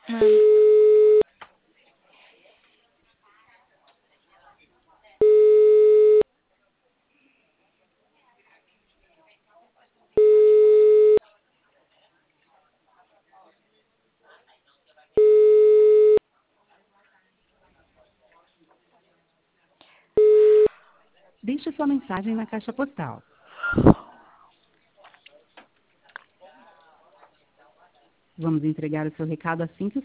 Mano. Deixe sua mensagem na caixa postal. Vamos entregar o seu recado assim que